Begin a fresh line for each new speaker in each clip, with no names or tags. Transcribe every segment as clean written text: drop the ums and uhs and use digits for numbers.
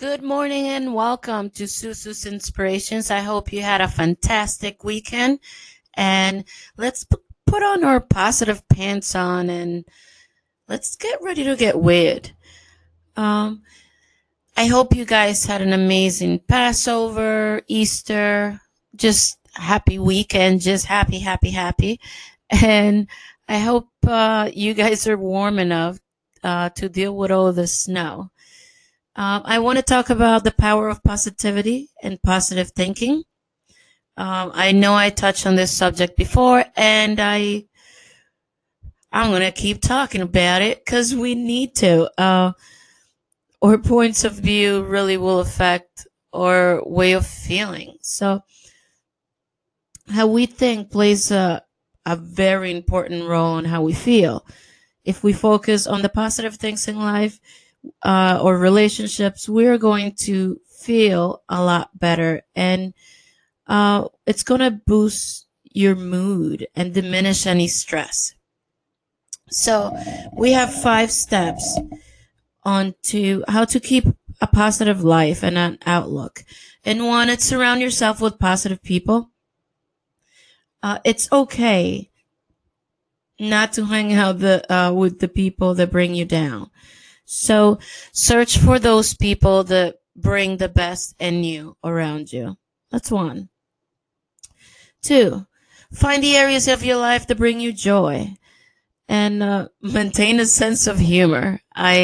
Good morning and welcome to Susu's Inspirations. I hope you had a fantastic weekend and let's put on our positive pants on and let's get ready to get weird. Um, I hope you guys had an amazing Passover, Easter, just happy weekend, just happy, happy, happy. And I hope you guys are warm enough to deal with all the snow. I want to talk about the power of positivity and positive thinking. I know I touched on this subject before, and I'm gonna keep talking about it because we need to. Our points of view really will affect our way of feeling. So, how we think plays a very important role in how we feel. If we focus on the positive things in life or relationships, we're going to feel a lot better and it's going to boost your mood and diminish any stress. So, we have 5 steps on to how to keep a positive life and an outlook. And one, it's surround yourself with positive people. It's okay not to hang out with the people that bring you down. So, search for those people that bring the best in you around you. That's one. Two, find the areas of your life that bring you joy and maintain a sense of humor.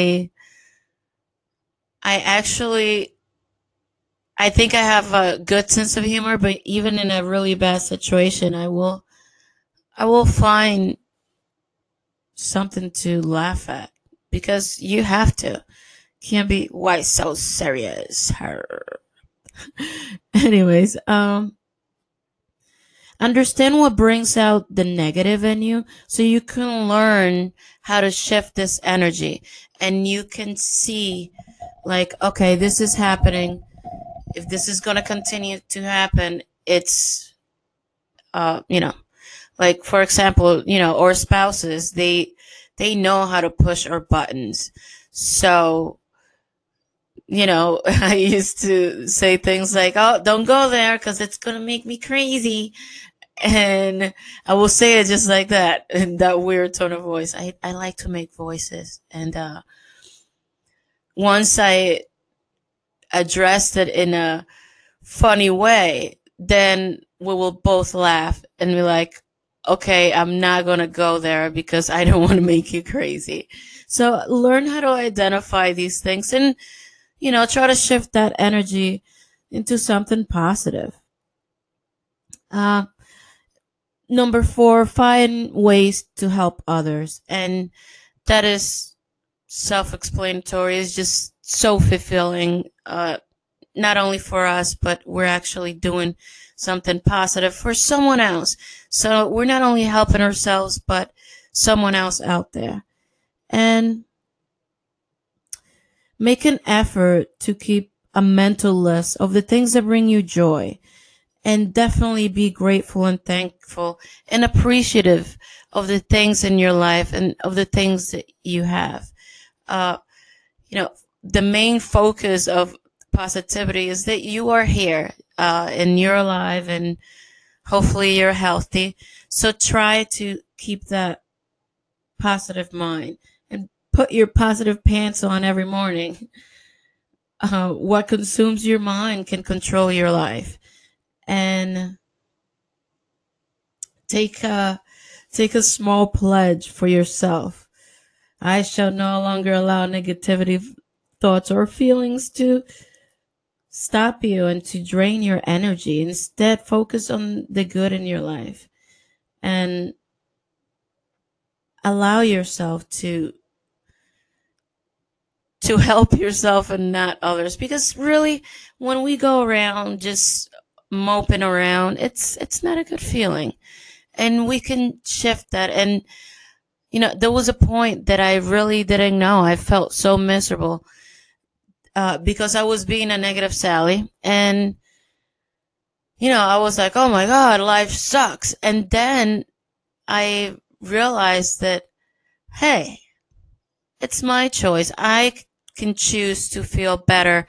I actually I think I have a good sense of humor, but even in a really bad situation, I will find something to laugh at because you have to. Can't be why so serious. Anyways, understand what brings out the negative in you so you can learn how to shift this energy and you can see like okay, this is happening. If this is going to continue to happen, it's you know, like for example, our spouses, they know how to push our buttons. So I used to say things like, oh, don't go there because it's going to make me crazy. And I will say it just like that in that weird tone of voice. I like to make voices. And once I addressed it in a funny way, then we will both laugh and be like, okay, I'm not going to go there because I don't want to make you crazy. So learn how to identify these things and, try to shift that energy into something positive. Uh, Number 4, find ways to help others. And that is self explanatory. It's just so fulfilling, not only for us, but we're actually doing something positive for someone else. So we're not only helping ourselves, but someone else out there. And make an effort to keep a mental list of the things that bring you joy and definitely be grateful and thankful and appreciative of the things in your life and of the things that you have. Uh, you know, the main focus of positivity is that you are here and you're alive and hopefully you're healthy. So try to keep that positive mind and put your positive pants on every morning. What consumes your mind can control your life. And take a take a small pledge for yourself. I shall no longer allow negativity thoughts or feelings to stop you and to drain your energy. Instead, focus on the good in your life and allow yourself to help yourself and not others because really when we go around just moping around, it's not a good feeling. And we can shift that and there was a point that I really didn't know. I felt so miserable because I was being a negative Sally. And, I was like, oh my God, life sucks. And then I realized that, hey, it's my choice. I can choose to feel better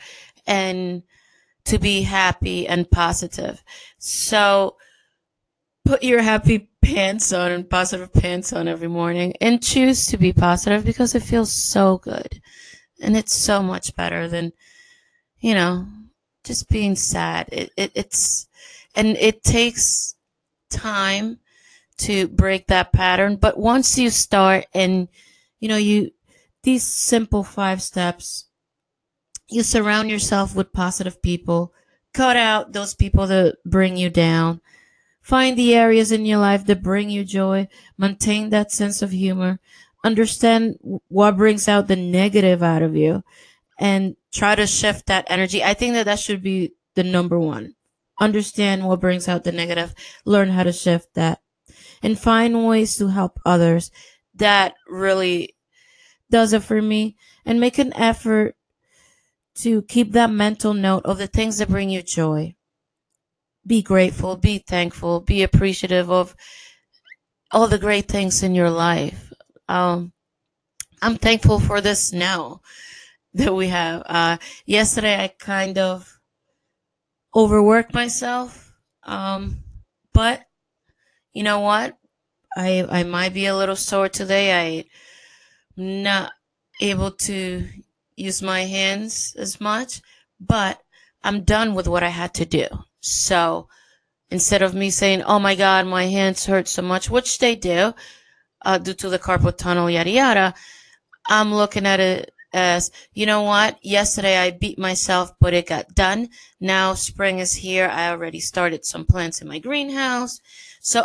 and to be happy and positive. So put your happy pants on and positive pants on every morning and choose to be positive because it feels so good. And it's so much better than, you know, just being sad. And it takes time to break that pattern. But once you start and, these simple 5 steps, you surround yourself with positive people, cut out those people that bring you down, find the areas in your life that bring you joy, maintain that sense of humor, understand what brings out the negative out of you, and try to shift that energy. I think that that should be the number one. Understand what brings out the negative, learn how to shift that, and find ways to help others. That really does it for me. And make an effort to keep that mental note of the things that bring you joy. Be grateful, be thankful, be appreciative of all the great things in your life. I'm thankful for this now that we have. Yesterday, I kind of overworked myself, but you know what? I might be a little sore today. I'm not able to use my hands as much, but I'm done with what I had to do. So instead of me saying, oh my God, my hands hurt so much, which they do, due to the carpal tunnel, yada yada, I'm looking at it as, you know what? Yesterday I beat myself, but it got done. Now spring is here. I already started some plants in my greenhouse. So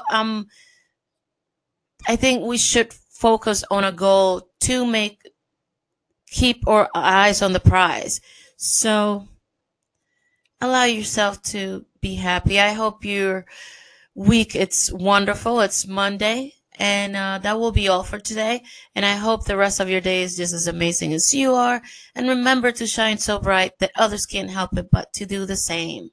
I think we should focus on a goal to keep our eyes on the prize. So allow yourself to be happy. I hope your week it's wonderful. It's Monday. And that will be all for today. And I hope the rest of your day is just as amazing as you are. And remember to shine so bright that others can't help it but to do the same.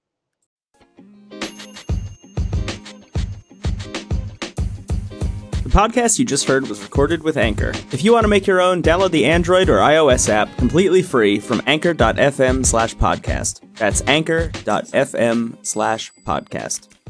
The podcast you just heard was recorded with Anchor. If you want to make your own, download the Android or iOS app completely free from anchor.fm/podcast. That's anchor.fm/podcast.